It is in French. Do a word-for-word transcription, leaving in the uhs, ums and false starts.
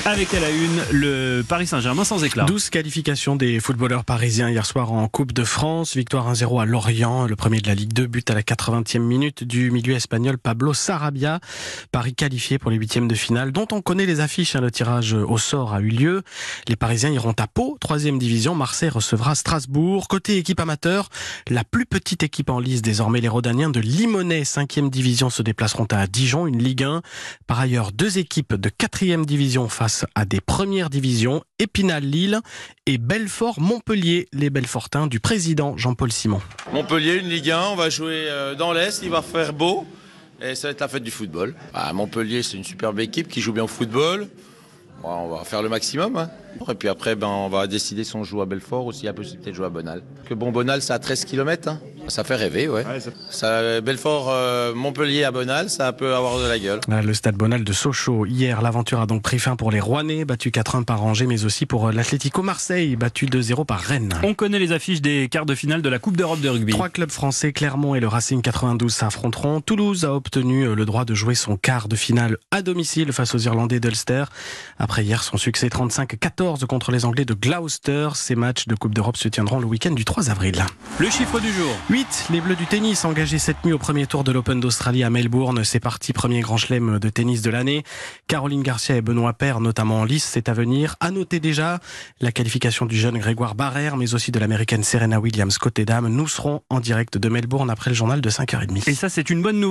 Avec à la une, le Paris Saint-Germain sans éclat. douze qualifications des footballeurs parisiens hier soir en Coupe de France. Victoire un zéro à Lorient, le premier de la Ligue deux, but à la quatre-vingtième minute du milieu espagnol Pablo Sarabia. Paris qualifié pour les huitièmes de finale, dont on connaît les affiches. Le tirage au sort a eu lieu. Les Parisiens iront à Pau, troisième division. Marseille recevra Strasbourg. Côté équipe amateur, la plus petite équipe en lice désormais, les Rodaniens de Limonest, cinquième division, se déplaceront à Dijon, une Ligue un. Par ailleurs, deux équipes de quatrième division face à des premières divisions, Épinal-Lille et Belfort-Montpellier, les Belfortins du président Jean-Paul Simon. Montpellier, une Ligue un, on va jouer dans l'Est, il va faire beau et ça va être la fête du football. À Montpellier, c'est une superbe équipe qui joue bien au football. On va faire le maximum. Hein. Et puis après, ben, on va décider si on joue à Belfort ou s'il y a possibilité de jouer à Bonal. Que bon, Bonal, c'est à treize kilomètres. Hein. Ça fait rêver, ouais. ouais ça... Ça, Belfort, euh, Montpellier à Bonal, ça peut avoir de la gueule. Le stade Bonal de Sochaux. Hier, l'aventure a donc pris fin pour les Rouennais, battus quatre un par Angers, mais aussi pour l'Atlético Marseille, battu deux zéro par Rennes. On connaît les affiches des quarts de finale de la Coupe d'Europe de rugby. Trois clubs français, Clermont et le Racing quatre-vingt-douze, s'affronteront. Toulouse a obtenu le droit de jouer son quart de finale à domicile face aux Irlandais d'Ulster. Après hier, son succès trente-cinq à quatorze contre les Anglais de Gloucester. Ces matchs de Coupe d'Europe se tiendront le week-end du trois avril. Le chiffre du jour. huit. Les Bleus du tennis engagés cette nuit au premier tour de l'Open d'Australie à Melbourne. C'est parti, premier grand chelem de tennis de l'année. Caroline Garcia et Benoît Paire, notamment en lice, c'est à venir. À noter déjà la qualification du jeune Grégoire Barrère, mais aussi de l'américaine Serena Williams côté dames. Nous serons en direct de Melbourne après le journal de cinq heures trente. Et ça, c'est une bonne nouvelle.